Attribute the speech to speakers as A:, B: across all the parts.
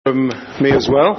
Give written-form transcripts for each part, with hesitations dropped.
A: From me as well.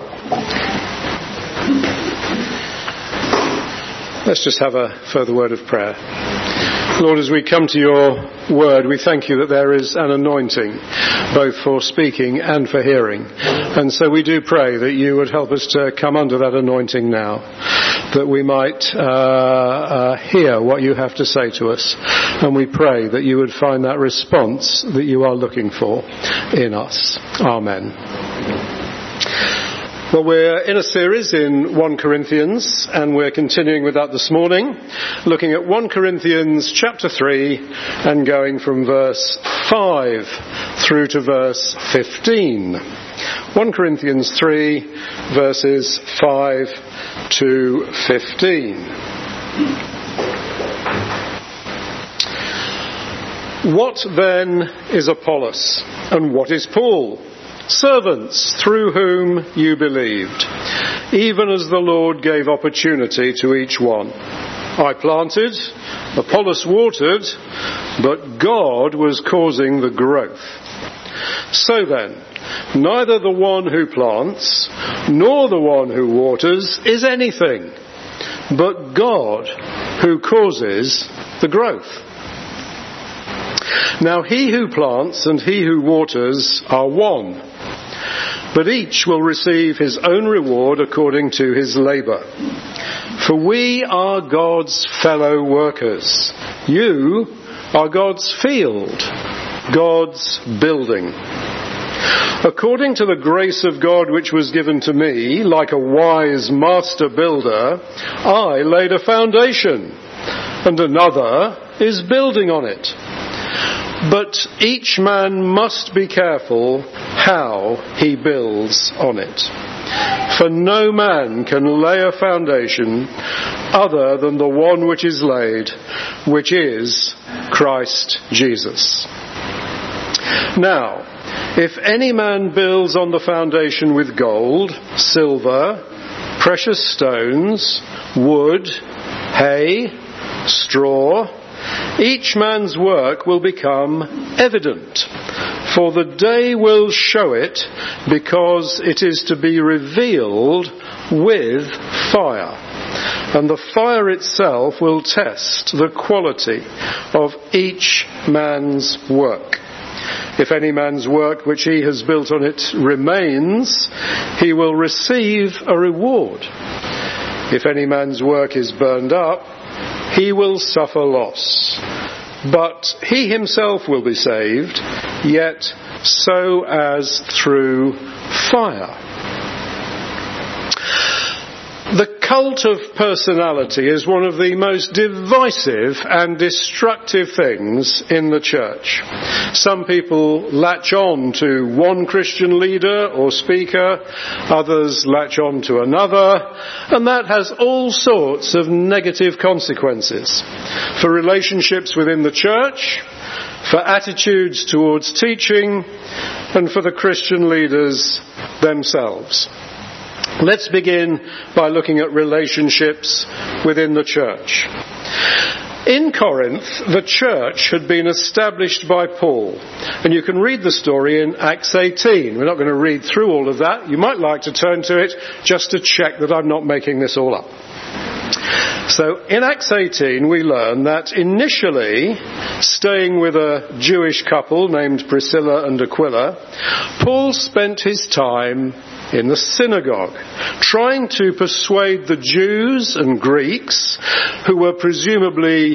A: Let's just have a further word of prayer. Lord, as we come to your word, we thank you that there is an anointing both for speaking and for hearing. And so we do pray that you would help us to come under that anointing now, that we might hear what you have to say to us. And we pray that you would find that response that you are looking for in us. Amen. Well, we're in a series in 1 Corinthians, and we're continuing with that this morning, looking at 1 Corinthians chapter 3 and going from verse 5 through to verse 15. 1 Corinthians 3 verses 5 to 15. What then is Apollos, and what is Paul? Servants through whom you believed, even as the Lord gave opportunity to each one. I planted, Apollos watered, but God was causing the growth. So then, neither the one who plants nor the one who waters is anything, but God who causes the growth. Now he who plants and he who waters are one, but each will receive his own reward according to his labour. For we are God's fellow workers. You are God's field, God's building. According to the grace of God which was given to me, like a wise master builder, I laid a foundation, and another is building on it. But each man must be careful how he builds on it. For no man can lay a foundation other than the one which is laid, which is Christ Jesus. Now, if any man builds on the foundation with gold, silver, precious stones, wood, hay, straw, each man's work will become evident, for the day will show it, because it is to be revealed with fire. And the fire itself will test the quality of each man's work. If any man's work which he has built on it remains, he will receive a reward. If any man's work is burned up, he will suffer loss, but he himself will be saved, yet so as through fire. The cult of personality is one of the most divisive and destructive things in the church. Some people latch on to one Christian leader or speaker, others latch on to another, and that has all sorts of negative consequences for relationships within the church, for attitudes towards teaching, and for the Christian leaders themselves. Let's begin by looking at relationships within the church. In Corinth, the church had been established by Paul, and you can read the story in Acts 18. We're not going to read through all of that. You might like to turn to it just to check that I'm not making this all up. So in Acts 18 we learn that initially, staying with a Jewish couple named Priscilla and Aquila, Paul spent his time in the synagogue, trying to persuade the Jews and Greeks, who were presumably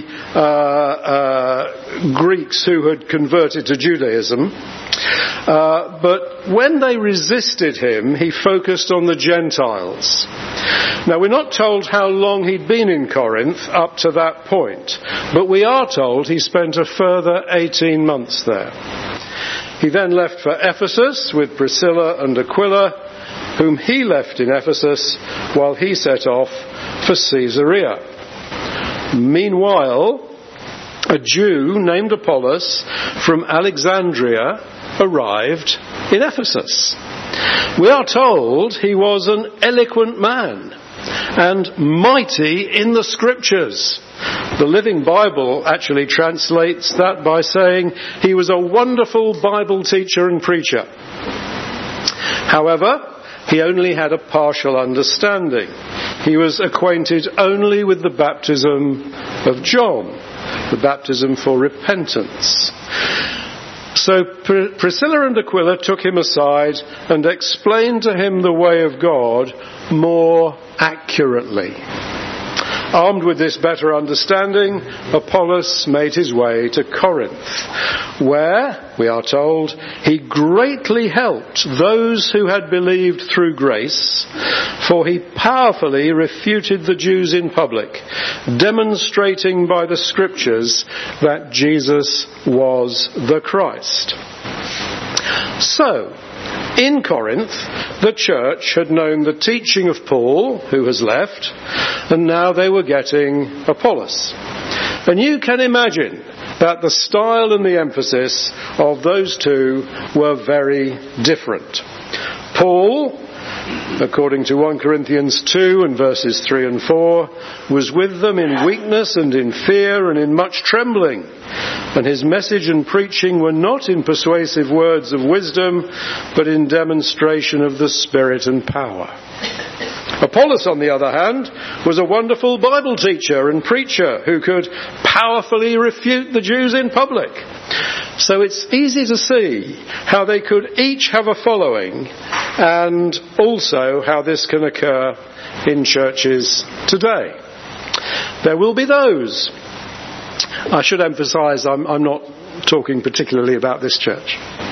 A: Greeks who had converted to Judaism. But when they resisted him, he focused on the Gentiles. Now, we're not told how long he'd been in Corinth up to that point, but we are told he spent a further 18 months there. He then left for Ephesus with Priscilla and Aquila, whom he left in Ephesus while he set off for Caesarea. Meanwhile, a Jew named Apollos from Alexandria arrived in Ephesus. We are told he was an eloquent man and mighty in the scriptures. The Living Bible actually translates that by saying he was a wonderful Bible teacher and preacher. However, he only had a partial understanding. He was acquainted only with the baptism of John, the baptism for repentance. So Priscilla and Aquila took him aside and explained to him the way of God more accurately. Armed with this better understanding, Apollos made his way to Corinth, where, we are told, he greatly helped those who had believed through grace, for he powerfully refuted the Jews in public, demonstrating by the scriptures that Jesus was the Christ. So, in Corinth, the church had known the teaching of Paul, who has left, and now they were getting Apollos. And you can imagine that the style and the emphasis of those two were very different. Paul, according to 1 Corinthians 2 and verses 3 and 4, was with them in weakness and in fear and in much trembling. And his message and preaching were not in persuasive words of wisdom, but in demonstration of the Spirit and power. Apollos, on the other hand, was a wonderful Bible teacher and preacher who could powerfully refute the Jews in public. So it's easy to see how they could each have a following, and also how this can occur in churches today. There will be those. I should emphasise I'm not talking particularly about this church.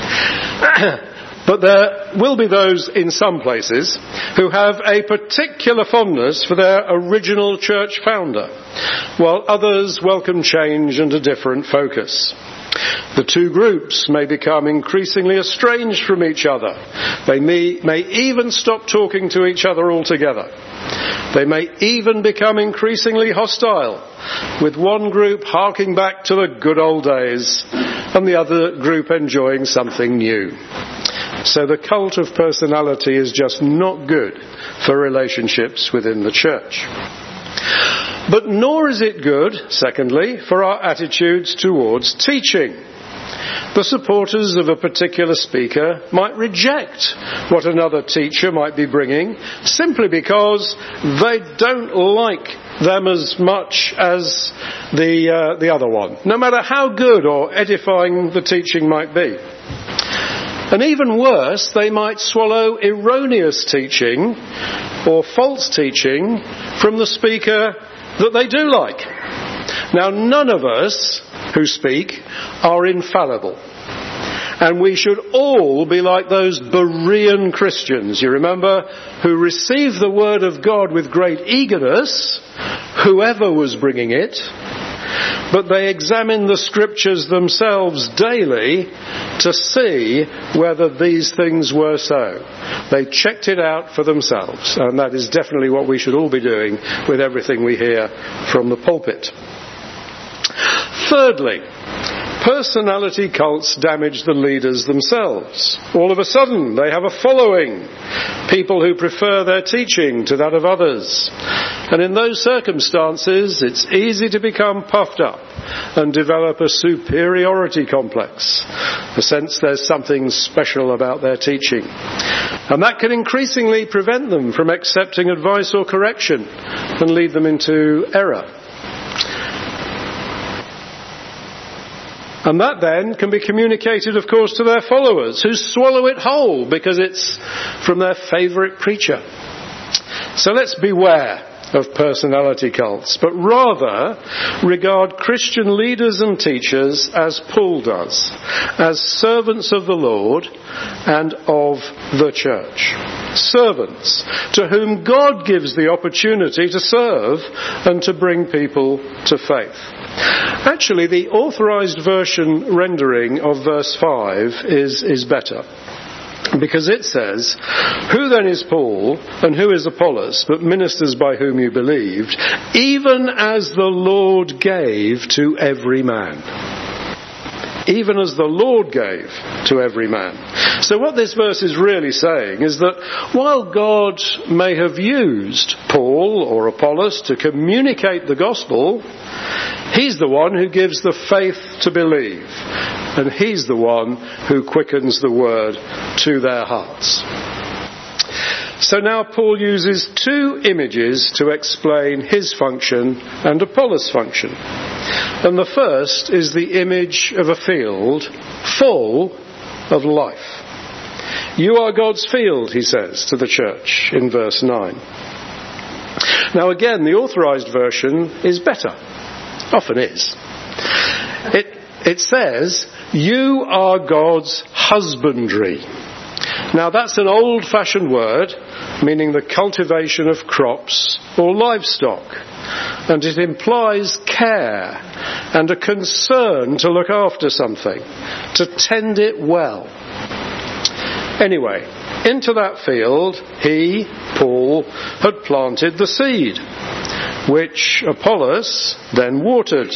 A: But there will be those in some places who have a particular fondness for their original church founder, while others welcome change and a different focus. The two groups may become increasingly estranged from each other. They may even stop talking to each other altogether. They may even become increasingly hostile, with one group harking back to the good old days and the other group enjoying something new. So the cult of personality is just not good for relationships within the church. But nor is it good, secondly, for our attitudes towards teaching. The supporters of a particular speaker might reject what another teacher might be bringing simply because they don't like them as much as the other one, no matter how good or edifying the teaching might be. And even worse, they might swallow erroneous teaching or false teaching from the speaker that they do like. Now, none of us who speak are infallible. And we should all be like those Berean Christians, you remember, who received the word of God with great eagerness, whoever was bringing it, but they examined the scriptures themselves daily to see whether these things were so. They checked it out for themselves, and that is definitely what we should all be doing with everything we hear from the pulpit. Thirdly, personality cults damage the leaders themselves. All of a sudden, they have a following, people who prefer their teaching to that of others. And in those circumstances, it's easy to become puffed up and develop a superiority complex, a sense there's something special about their teaching. And that can increasingly prevent them from accepting advice or correction and lead them into error. And that then can be communicated, of course, to their followers, who swallow it whole because it's from their favourite preacher. So let's beware of personality cults, but rather regard Christian leaders and teachers as Paul does, as servants of the Lord and of the church. Servants to whom God gives the opportunity to serve and to bring people to faith. Actually, the authorized version rendering of verse 5 is better, because it says, "Who then is Paul and who is Apollos, but ministers by whom you believed, even as the Lord gave to every man." even as the Lord gave to every man. So what this verse is really saying is that while God may have used Paul or Apollos to communicate the gospel, he's the one who gives the faith to believe, and he's the one who quickens the word to their hearts. So now Paul uses two images to explain his function and Apollos' function. And the first is the image of a field full of life. You are God's field, he says to the church in verse 9. Now again, the authorized version is better. Often is. It says, you are God's husbandry. Now that's an old-fashioned word, meaning the cultivation of crops or livestock. And it implies care and a concern to look after something, to tend it well. Anyway, into that field, he, Paul, had planted the seed, which Apollos then watered.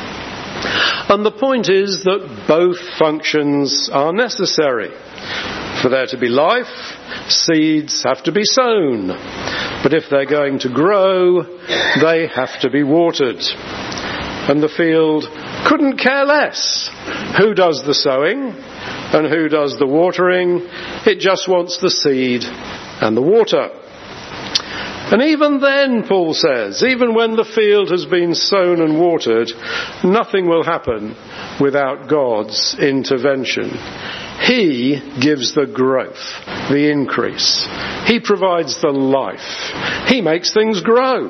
A: And the point is that both functions are necessary. For there to be life, seeds have to be sown. But if they're going to grow, they have to be watered. And the field couldn't care less who does the sowing and who does the watering. It just wants the seed and the water. And even then, Paul says, even when the field has been sown and watered, nothing will happen without God's intervention. He gives the growth, the increase. He provides the life. He makes things grow.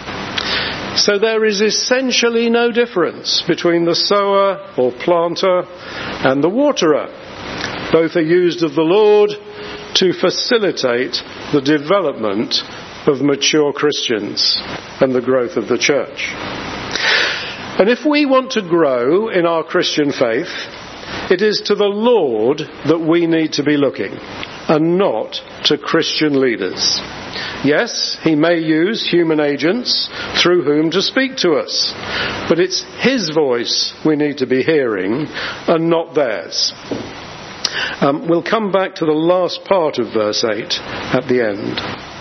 A: So there is essentially no difference between the sower or planter and the waterer. Both are used of the Lord to facilitate the development of mature Christians and the growth of the church. And if we want to grow in our Christian faith, it is to the Lord that we need to be looking, and not to Christian leaders. Yes, he may use human agents through whom to speak to us, but it's his voice we need to be hearing, and not theirs. We'll come back to the last part of verse 8 at the end.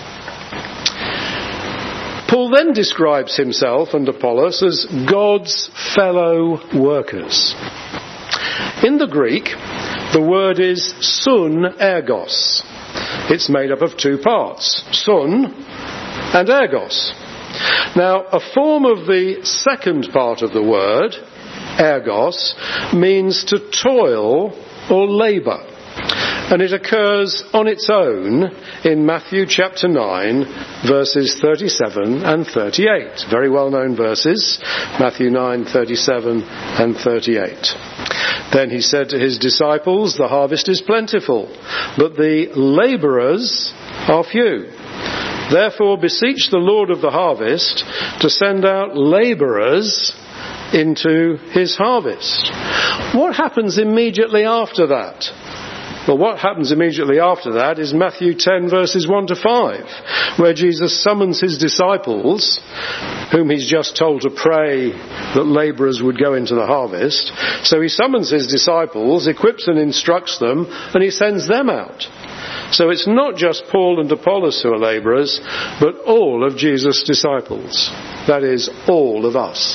A: Paul then describes himself and Apollos as God's fellow workers. In the Greek, the word is sun ergos. It's made up of two parts, sun and ergos. Now, a form of the second part of the word, ergos, means to toil or labour. And it occurs on its own in Matthew chapter 9, verses 37 and 38. Very well-known verses, Matthew 9, 37 and 38. Then he said to his disciples, the harvest is plentiful, but the labourers are few. Therefore beseech the Lord of the harvest to send out labourers into his harvest. What happens immediately after that? Well, what happens immediately after that is Matthew 10 verses 1 to 5, where Jesus summons his disciples, whom he's just told to pray that labourers would go into the harvest. So he summons his disciples, equips and instructs them, and he sends them out. So it's not just Paul and Apollos who are labourers, but all of Jesus' disciples. That is, all of us.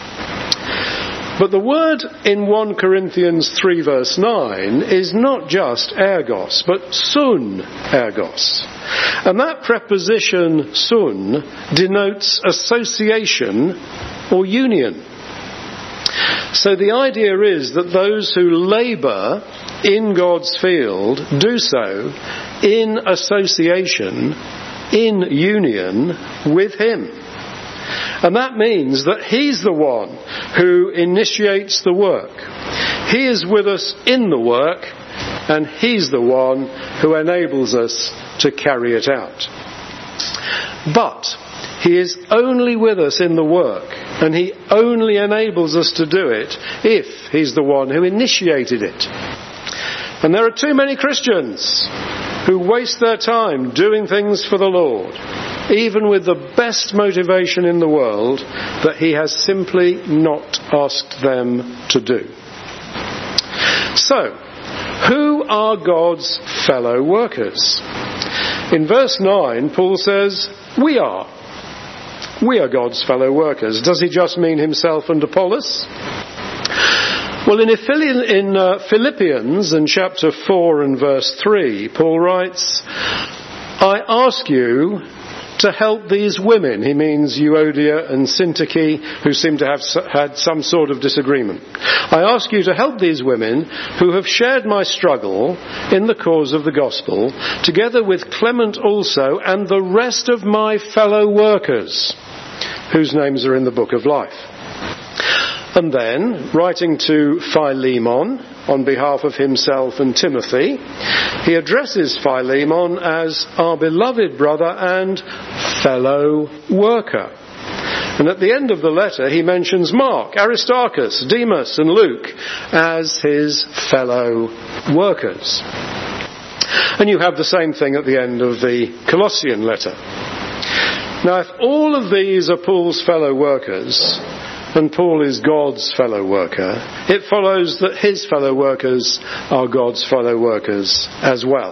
A: But the word in 1 Corinthians 3 verse 9 is not just ergos, but sun ergos. And that preposition sun denotes association or union. So the idea is that those who labour in God's field do so in association, in union with him. And that means that he's the one who initiates the work. He is with us in the work, and he's the one who enables us to carry it out. But he is only with us in the work, and he only enables us to do it if he's the one who initiated it. And there are too many Christians who waste their time doing things for the Lord, even with the best motivation in the world, that he has simply not asked them to do. So, who are God's fellow workers? In verse 9, Paul says, we are. We are God's fellow workers. Does he just mean himself and Apollos? Well, in Philippians, in chapter 4 and verse 3, Paul writes, I ask you to help these women. He means Euodia and Syntyche, who seem to have had some sort of disagreement. I ask you to help these women who have shared my struggle in the cause of the gospel, together with Clement also and the rest of my fellow workers, whose names are in the book of life. And then, writing to Philemon on behalf of himself and Timothy, he addresses Philemon as our beloved brother and fellow worker. And at the end of the letter, he mentions Mark, Aristarchus, Demas and Luke as his fellow workers. And you have the same thing at the end of the Colossian letter. Now, if all of these are Paul's fellow workers, and Paul is God's fellow worker, it follows that his fellow workers are God's fellow workers as well.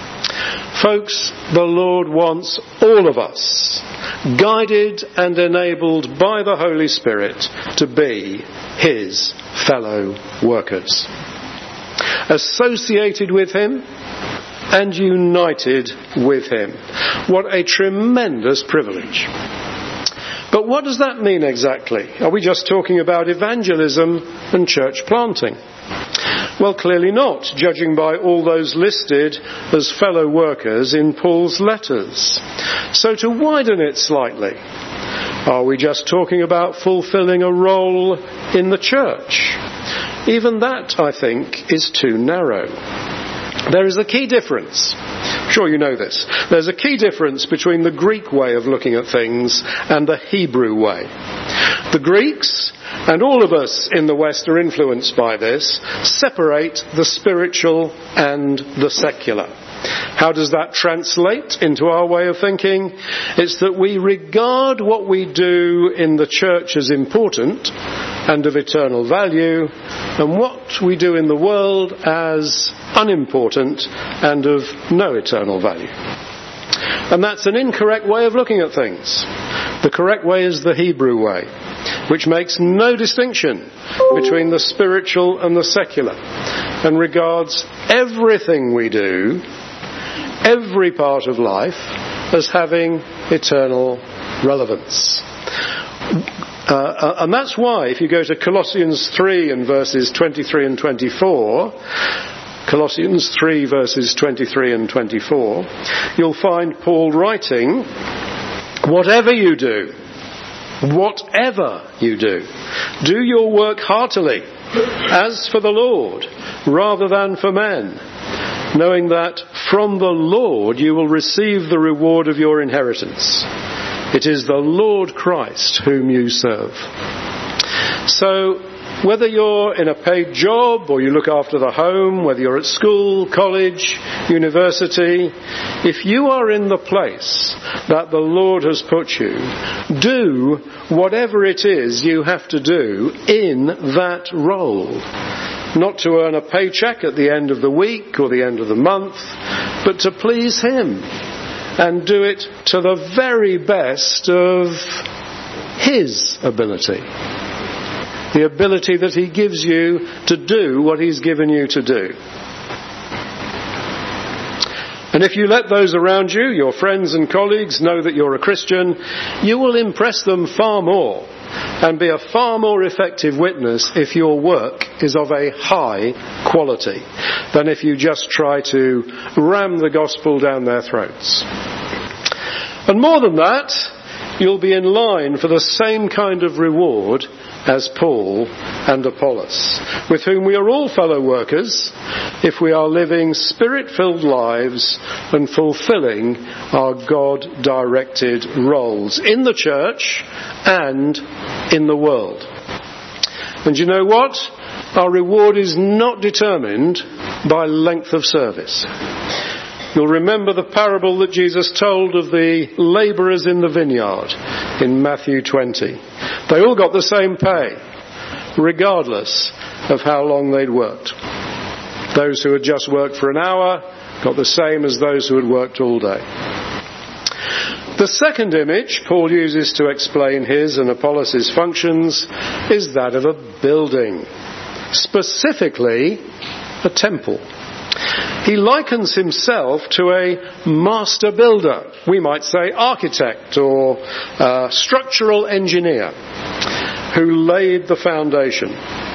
A: Folks, the Lord wants all of us, guided and enabled by the Holy Spirit, to be his fellow workers, associated with him and united with him. What a tremendous privilege. But what does that mean exactly? Are we just talking about evangelism and church planting? Well, clearly not, judging by all those listed as fellow workers in Paul's letters. So to widen it slightly, are we just talking about fulfilling a role in the church? Even that, I think, is too narrow. There is a key difference. I'm sure you know this. There's a key difference between the Greek way of looking at things and the Hebrew way. The Greeks, and all of us in the West are influenced by this, separate the spiritual and the secular. How does that translate into our way of thinking? It's that we regard what we do in the church as important and of eternal value, and what we do in the world as unimportant and of no eternal value. And that's an incorrect way of looking at things. The correct way is the Hebrew way, which makes no distinction between the spiritual and the secular, and regards everything we do, every part of life, as having eternal relevance. And that's why, if you go to Colossians 3 and verses 23 and 24, Colossians 3 verses 23 and 24, you'll find Paul writing, whatever you do, do your work heartily, as for the Lord, rather than for men, knowing that from the Lord you will receive the reward of your inheritance. It is the Lord Christ whom you serve. So, whether you're in a paid job or you look after the home, whether you're at school, college, university, if you are in the place that the Lord has put you, do whatever it is you have to do in that role. Not to earn a paycheck at the end of the week or the end of the month, but to please him. And do it to the very best of his ability. The ability that he gives you to do what he's given you to do. And if you let those around you, your friends and colleagues, know that you're a Christian, you will impress them far more and be a far more effective witness if your work is of a high quality than if you just try to ram the gospel down their throats. And more than that, you'll be in line for the same kind of reward as Paul and Apollos, with whom we are all fellow workers if we are living spirit-filled lives and fulfilling our God-directed roles in the church and in the world. And you know what? Our reward is not determined by length of service. You'll remember the parable that Jesus told of the labourers in the vineyard in Matthew 20. They all got the same pay, regardless of how long they'd worked. Those who had just worked for an hour got the same as those who had worked all day. The second image Paul uses to explain his and Apollos' functions is that of a building, specifically a temple. He likens himself to a master builder, we might say architect or structural engineer, who laid the foundation.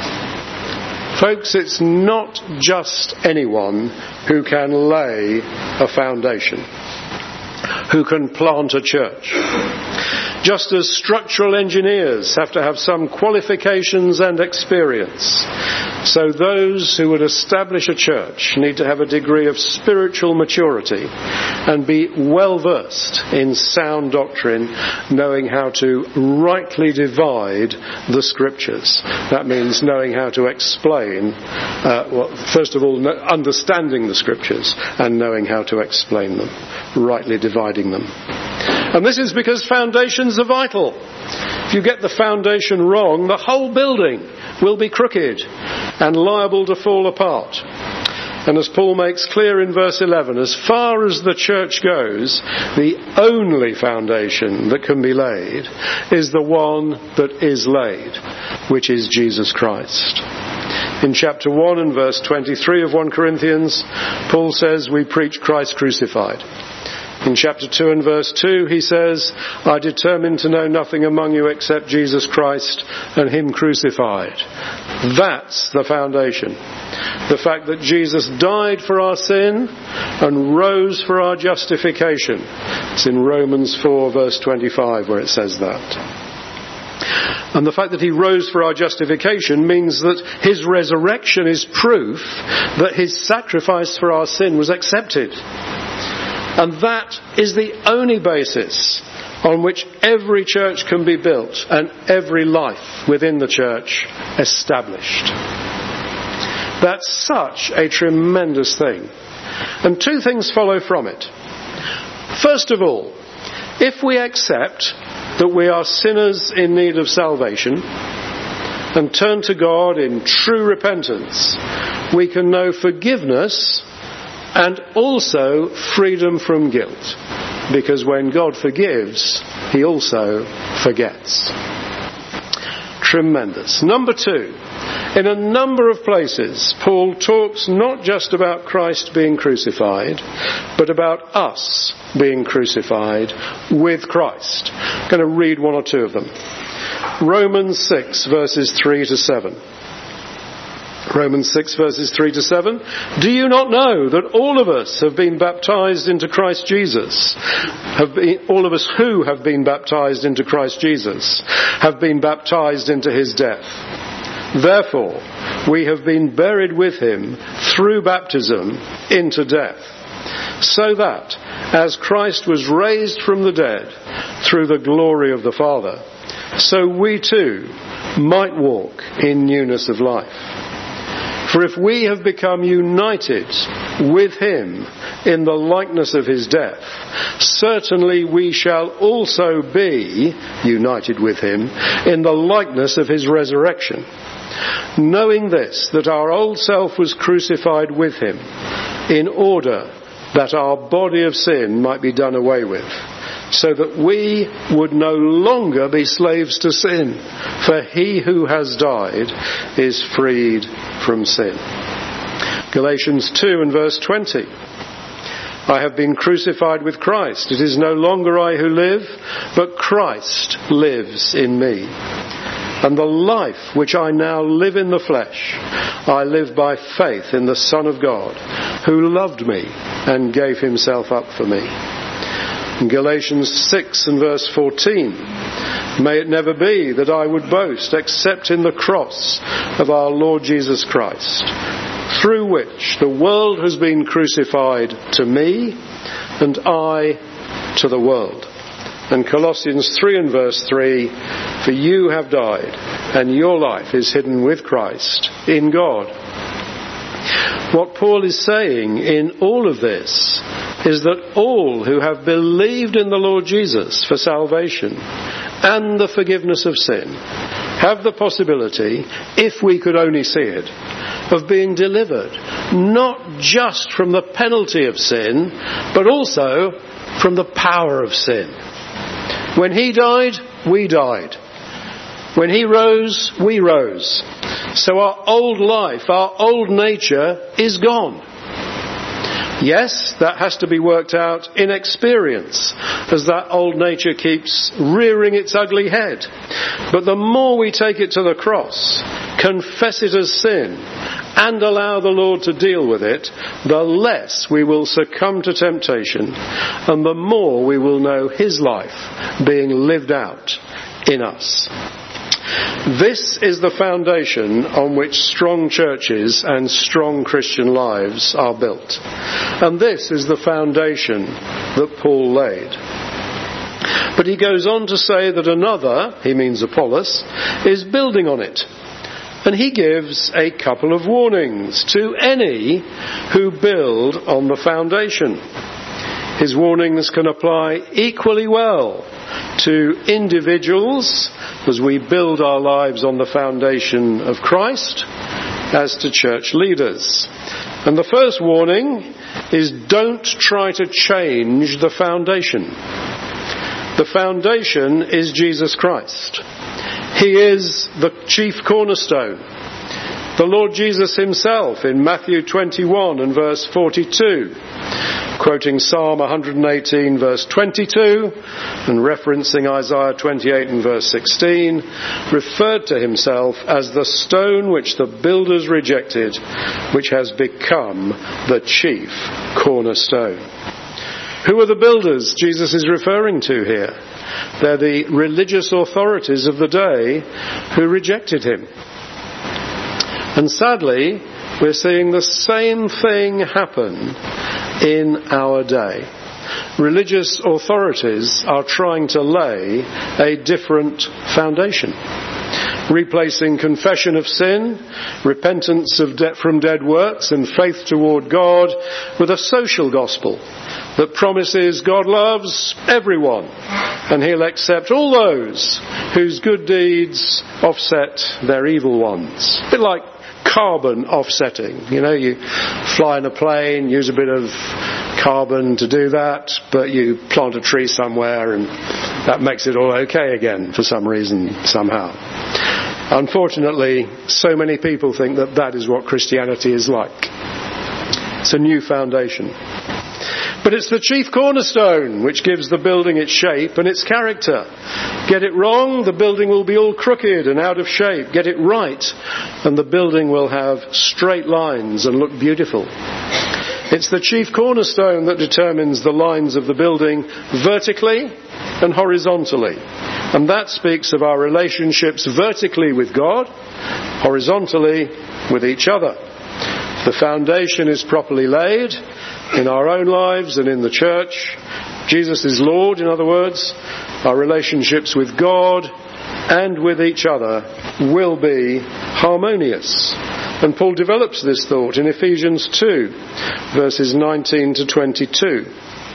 A: Folks, it's not just anyone who can lay a foundation, who can plant a church. Just as structural engineers have to have some qualifications and experience, so those who would establish a church need to have a degree of spiritual maturity and be well versed in sound doctrine, knowing how to rightly divide the scriptures. That means knowing how to explain, first of all, understanding the scriptures and knowing how to explain them, rightly dividing them. And this is because foundations are vital. If you get the foundation wrong, the whole building will be crooked and liable to fall apart. And as Paul makes clear in verse 11, as far as the church goes, the only foundation that can be laid is the one that is laid, which is Jesus Christ. In chapter 1 and verse 23 of 1 Corinthians, Paul says, we preach Christ crucified. In chapter 2 and verse 2 he says, I determined to know nothing among you except Jesus Christ and Him crucified. That's the foundation. The fact that Jesus died for our sin and rose for our justification. It's in Romans 4 verse 25 where it says that. And the fact that He rose for our justification means that His resurrection is proof that His sacrifice for our sin was accepted. And that is the only basis on which every church can be built and every life within the church established. That's such a tremendous thing. And two things follow from it. First of all, if we accept that we are sinners in need of salvation and turn to God in true repentance, we can know forgiveness and also freedom from guilt. Because when God forgives, He also forgets. Tremendous. Number two, in a number of places, Paul talks not just about Christ being crucified, but about us being crucified with Christ. I'm going to read one or two of them. Romans 6 verses 3 to 7. Romans 6 verses 3 to 7. Do you not know that all of us have been baptized into Christ Jesus? All of us who have been baptized into Christ Jesus have been baptized into His death. Therefore, we have been buried with Him through baptism into death, so that, as Christ was raised from the dead through the glory of the Father, so we too might walk in newness of life. For if we have become united with Him in the likeness of His death, certainly we shall also be united with Him in the likeness of His resurrection. Knowing this, that our old self was crucified with Him, in order that our body of sin might be done away with, so that we would no longer be slaves to sin, for He who has died is freed from sin. Galatians 2 and verse 20. I have been crucified with Christ. It is no longer I who live, but Christ lives in me. And the life which I now live in the flesh, I live by faith in the Son of God, who loved me and gave Himself up for me. In Galatians 6 and verse 14, may it never be that I would boast except in the cross of our Lord Jesus Christ, through which the world has been crucified to me and I to the world. And Colossians 3 and verse 3, for you have died and your life is hidden with Christ in God. What Paul is saying in all of this is that all who have believed in the Lord Jesus for salvation and the forgiveness of sin have the possibility, if we could only see it, of being delivered, not just from the penalty of sin, but also from the power of sin. When he died, we died. When he rose, we rose. So our old life, our old nature is gone. Yes, that has to be worked out in experience as that old nature keeps rearing its ugly head. But the more we take it to the cross, confess it as sin, and allow the Lord to deal with it, the less we will succumb to temptation, and the more we will know his life being lived out in us. This is the foundation on which strong churches and strong Christian lives are built. And this is the foundation that Paul laid. But he goes on to say that another, he means Apollos, is building on it. And he gives a couple of warnings to any who build on the foundation. His warnings can apply equally well to individuals as we build our lives on the foundation of Christ as to church leaders. And the first warning is don't try to change the foundation. The foundation is Jesus Christ. He is the chief cornerstone. The Lord Jesus himself in Matthew 21 and verse 42, quoting Psalm 118 verse 22 and referencing Isaiah 28 and verse 16, referred to himself as the stone which the builders rejected, which has become the chief cornerstone. Who are the builders Jesus is referring to here? They're the religious authorities of the day who rejected him. And sadly, we're seeing the same thing happen in our day. Religious authorities are trying to lay a different foundation, replacing confession of sin, repentance from dead works and faith toward God with a social gospel that promises God loves everyone and he'll accept all those whose good deeds offset their evil ones. A bit like carbon offsetting. You know, you fly in a plane, use a bit of carbon to do that, but you plant a tree somewhere and that makes it all okay again for some reason, somehow. Unfortunately, so many people think that that is what Christianity is like. It's a new foundation. But it's the chief cornerstone which gives the building its shape and its character. Get it wrong, the building will be all crooked and out of shape. Get it right, and the building will have straight lines and look beautiful. It's the chief cornerstone that determines the lines of the building vertically and horizontally. And that speaks of our relationships vertically with God, horizontally with each other. The foundation is properly laid in our own lives and in the church. Jesus is Lord, in other words. Our relationships with God and with each other will be harmonious. And Paul develops this thought in Ephesians 2, verses 19 to 22.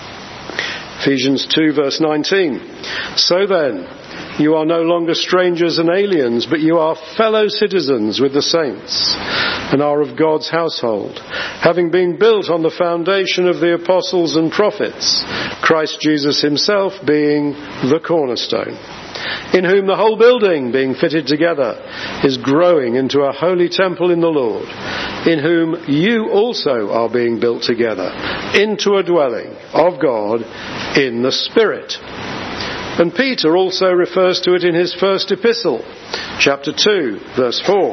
A: Ephesians 2, verse 19. So then, you are no longer strangers and aliens, but you are fellow citizens with the saints and are of God's household, having been built on the foundation of the apostles and prophets, Christ Jesus himself being the cornerstone, in whom the whole building, being fitted together, is growing into a holy temple in the Lord, in whom you also are being built together into a dwelling of God in the Spirit. And Peter also refers to it in his first epistle, chapter 2, verse 4.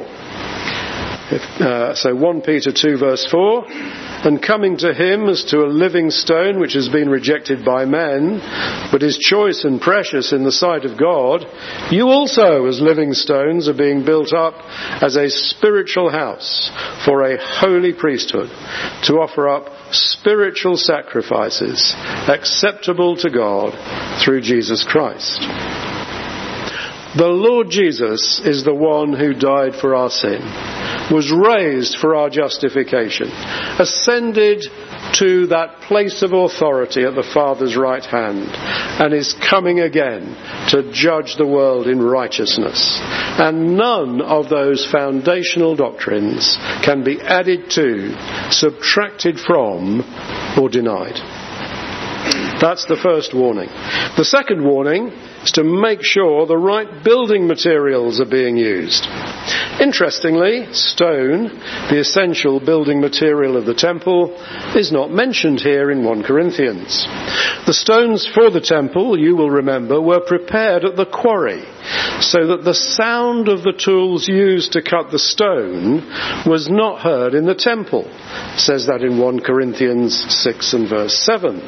A: So 1 Peter 2, verse 4. And coming to him as to a living stone which has been rejected by men, but is choice and precious in the sight of God, you also as living stones are being built up as a spiritual house for a holy priesthood, to offer up spiritual sacrifices acceptable to God through Jesus Christ. The Lord Jesus is the one who died for our sin, was raised for our justification, ascended to that place of authority at the Father's right hand and is coming again to judge the world in righteousness. And none of those foundational doctrines can be added to, subtracted from, or denied. That's the first warning. The second warning is to make sure the right building materials are being used. Interestingly, stone, the essential building material of the temple, is not mentioned here in 1 Corinthians. The stones for the temple, you will remember, were prepared at the quarry, so that the sound of the tools used to cut the stone was not heard in the temple. It says that in 1 Corinthians 6 and verse 7.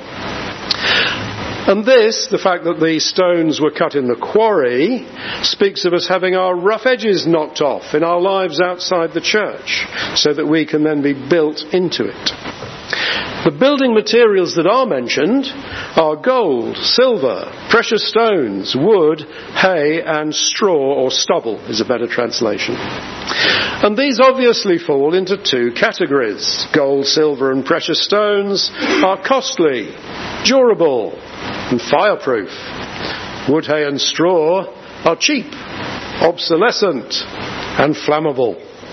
A: And this, the fact that the stones were cut in the quarry, speaks of us having our rough edges knocked off in our lives outside the church, so that we can then be built into it. The building materials that are mentioned are gold, silver, precious stones, wood, hay, and straw or stubble is a better translation. And these obviously fall into two categories. Gold, silver, and precious stones are costly, durable, and fireproof. Wood, hay, and straw are cheap, obsolescent, and flammable.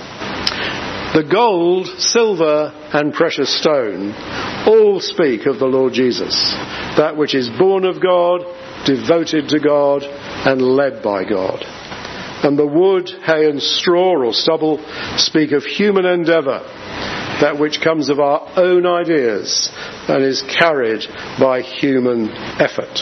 A: The gold, silver, and precious stone all speak of the Lord Jesus, that which is born of God, devoted to God, and led by God. And the wood, hay, and straw or stubble speak of human endeavour, that which comes of our own ideas and is carried by human effort.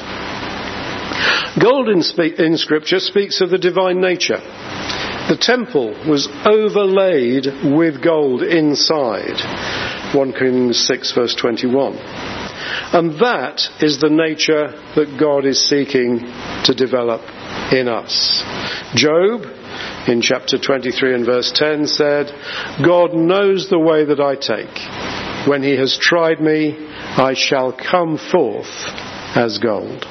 A: Gold in Scripture speaks of the divine nature. The temple was overlaid with gold inside. 1 Kings 6 verse 21. And that is the nature that God is seeking to develop in us. Job, in chapter 23 and verse 10, said, God knows the way that I take. When he has tried me, I shall come forth as gold.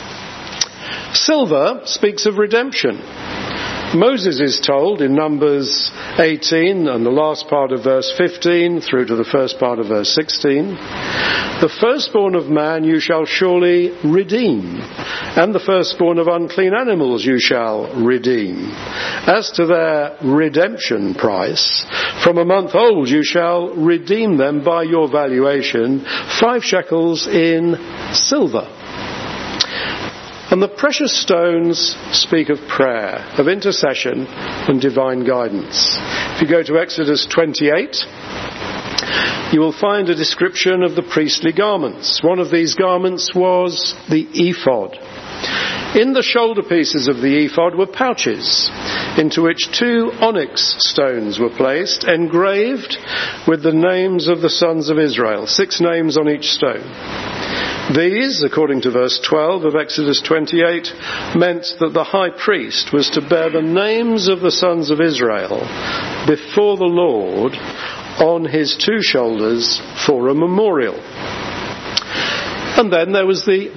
A: Silver speaks of redemption. Moses is told in Numbers 18 and the last part of verse 15 through to the first part of verse 16, the firstborn of man you shall surely redeem, and the firstborn of unclean animals you shall redeem. As to their redemption price, from a month old you shall redeem them by your valuation, 5 shekels in silver. And the precious stones speak of prayer, of intercession and divine guidance. If you go to Exodus 28, you will find a description of the priestly garments. One of these garments was the ephod. In the shoulder pieces of the ephod were pouches, into which 2 onyx stones were placed, engraved with the names of the sons of Israel, 6 names on each stone. These, according to verse 12 of Exodus 28, meant that the high priest was to bear the names of the sons of Israel before the Lord on his 2 shoulders for a memorial. And then there was the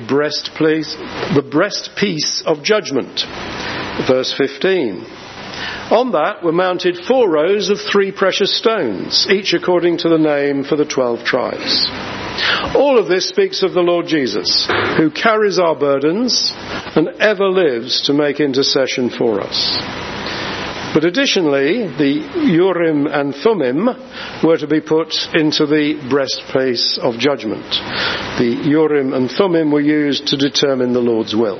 A: breastpiece of judgment, verse 15. On that were mounted 4 rows of 3 precious stones, each according to the name for the 12 tribes. All of this speaks of the Lord Jesus, who carries our burdens and ever lives to make intercession for us. But additionally, the Urim and Thummim were to be put into the breastpiece of judgment. The Urim and Thummim were used to determine the Lord's will.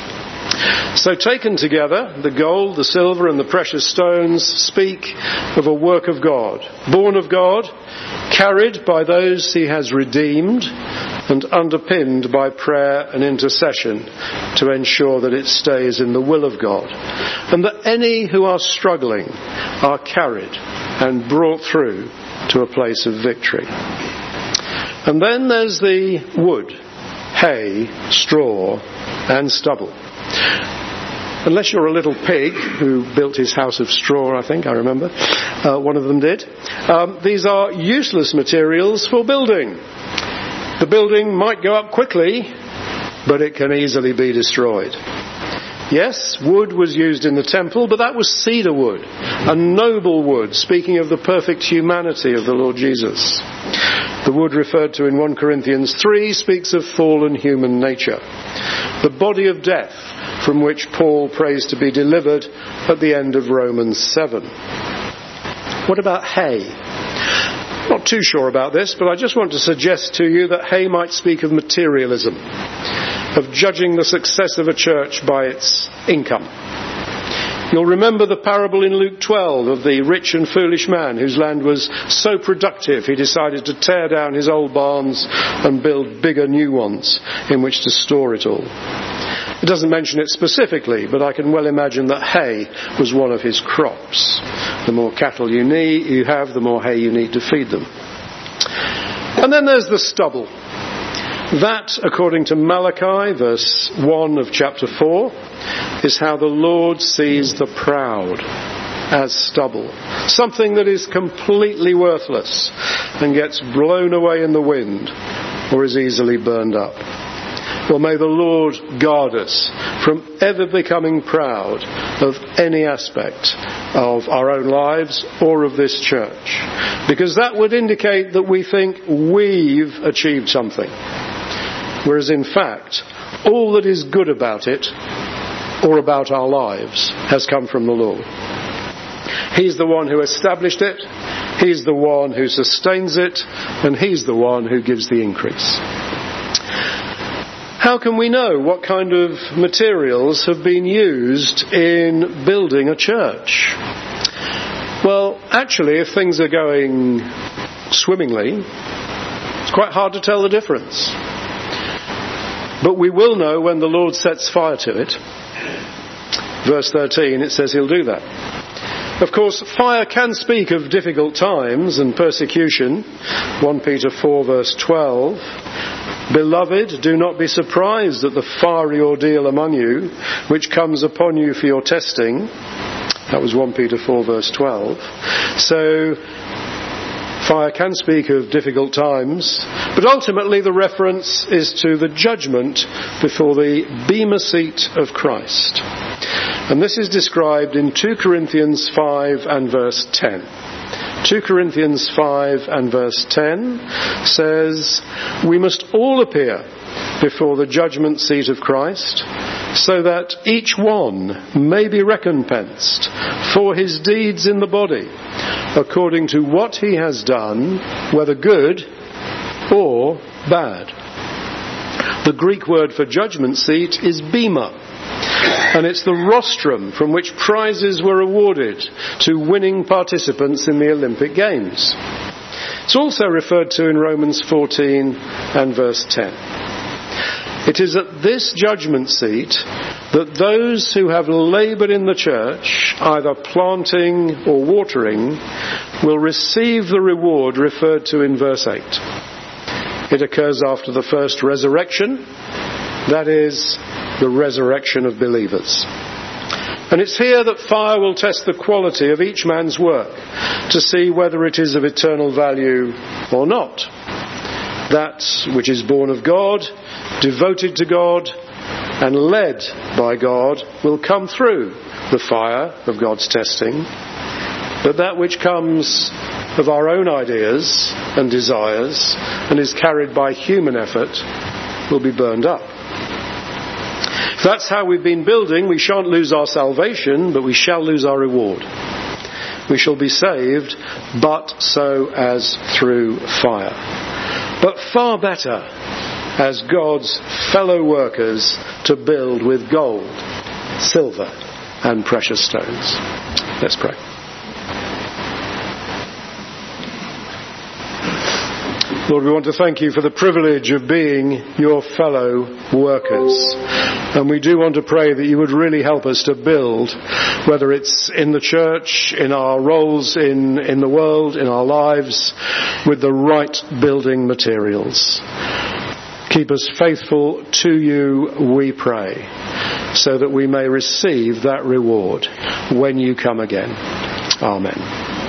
A: So taken together, the gold, the silver and the precious stones speak of a work of God, born of God, carried by those he has redeemed, and underpinned by prayer and intercession to ensure that it stays in the will of God, and that any who are struggling are carried and brought through to a place of victory. And then there's the wood, hay, straw and stubble. Unless you're a little pig who built his house of straw, I remember. One of them did. These are useless materials for building. The building might go up quickly, but it can easily be destroyed. Yes, wood was used in the temple, but that was cedar wood, a noble wood, speaking of the perfect humanity of the Lord Jesus. The wood referred to in 1 Corinthians 3 speaks of fallen human nature, the body of death from which Paul prays to be delivered at the end of Romans 7. What about hay? Not too sure about this, but I just want to suggest to you that hay might speak of materialism, of judging the success of a church by its income. You'll remember the parable in Luke 12 of the rich and foolish man whose land was so productive he decided to tear down his old barns and build bigger new ones in which to store it all. It doesn't mention it specifically, but I can well imagine that hay was one of his crops. The more cattle you have, the more hay you need to feed them. And then there's the stubble. That, according to Malachi, verse 1 of chapter 4, is how the Lord sees the proud, as stubble. Something that is completely worthless and gets blown away in the wind or is easily burned up. Well, may the Lord guard us from ever becoming proud of any aspect of our own lives or of this church, because that would indicate that we think we've achieved something, whereas in fact all that is good about it or about our lives has come from the Lord. He's the one who established it, He's the one who sustains it, and He's the one who gives the increase. How can we know what kind of materials have been used in building a church? Well, actually, if things are going swimmingly, it's quite hard to tell the difference. But we will know when the Lord sets fire to it. Verse 13, it says He'll do that. Of course, fire can speak of difficult times and persecution. 1 Peter 4 verse 12. Beloved, do not be surprised at the fiery ordeal among you, which comes upon you for your testing. That was 1 Peter 4 verse 12. So, fire can speak of difficult times, but ultimately the reference is to the judgment before the bema seat of Christ. And this is described in 2 Corinthians 5 and verse 10. 2 Corinthians 5 and verse 10 says, we must all appear before the judgment seat of Christ, so that each one may be recompensed for his deeds in the body, according to what he has done, whether good or bad. The Greek word for judgment seat is bema, and it's the rostrum from which prizes were awarded to winning participants in the Olympic Games. It's also referred to in Romans 14 and verse 10. It is at this judgment seat that those who have laboured in the church, either planting or watering, will receive the reward referred to in verse 8. It occurs after the first resurrection, that is, the resurrection of believers. And it's here that fire will test the quality of each man's work to see whether it is of eternal value or not. That which is born of God, devoted to God, and led by God will come through the fire of God's testing. But that which comes of our own ideas and desires and is carried by human effort will be burned up. If that's how we've been building, we shan't lose our salvation, but we shall lose our reward. We shall be saved, but so as through fire. But far better as God's fellow workers to build with gold, silver, and precious stones. Let's pray. Lord, we want to thank you for the privilege of being your fellow workers. And we do want to pray that you would really help us to build, whether it's in the church, in our roles in the world, in our lives, with the right building materials. Keep us faithful to you, we pray, so that we may receive that reward when you come again. Amen.